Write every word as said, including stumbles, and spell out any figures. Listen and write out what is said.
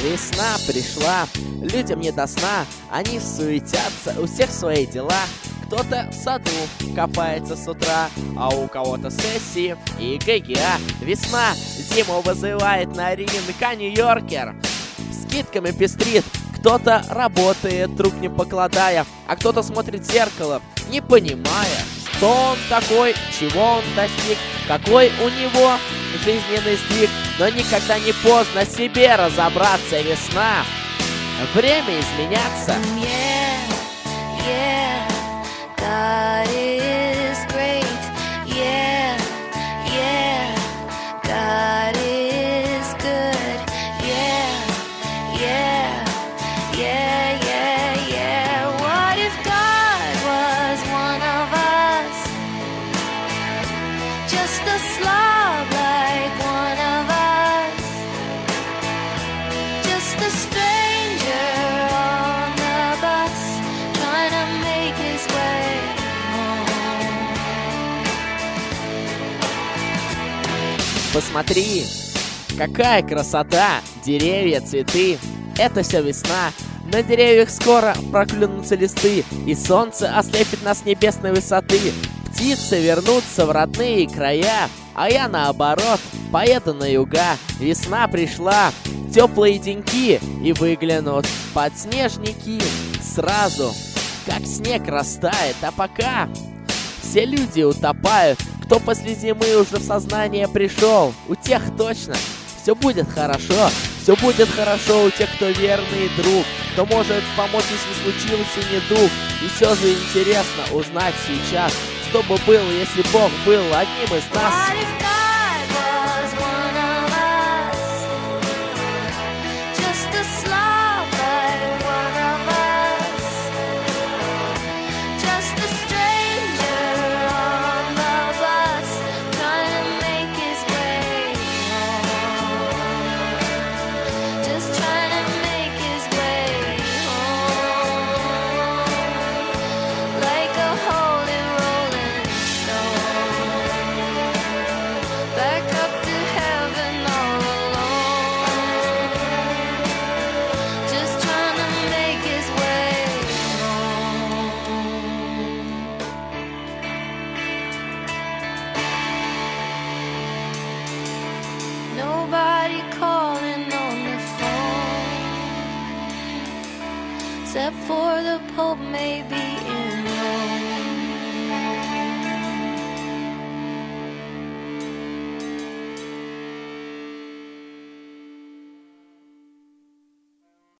Весна пришла, людям не до сна, они суетятся, у всех свои дела. Кто-то в саду копается с утра, а у кого-то сессии и ГГА. Весна зиму вызывает на ринг, а Нью-Йоркер скидками пестрит. Кто-то работает, рук не покладая, а кто-то смотрит в зеркало, не понимая, что он такой, чего он достиг, какой у него жизненный сдвиг. Но никогда не поздно себе разобраться. Весна, время изменяться. Yeah, yeah, God is great. Yeah, yeah, God is good. Yeah, yeah, yeah, yeah, yeah. What if God was one of us? Just a slob like one of us. Just a stranger on the bus, trying to make his way home. Посмотри, какая красота, деревья, цветы. Это все весна. На деревьях скоро проклюнутся листы, и солнце ослепит нас с небесной высоты. Птицы вернутся в родные края, а я наоборот поеду на юга. Весна пришла, теплые деньки, и выглянут подснежники сразу, как снег растает. А пока все люди утопают, кто после зимы уже в сознание пришел, у тех точно все будет хорошо. Все будет хорошо у тех, кто верный друг, кто может помочь, если случился недуг. И все же интересно узнать сейчас, что бы было, если Бог был одним из нас. What if God was one of us? Just a slob like one of us. Just a stranger on the bus, trying to make his way home. Just trying to make his way home. Like a holy rolling stone, back up to heaven all alone. Just trying to make his way home. Nobody calling on the phone, except for the Pope maybe in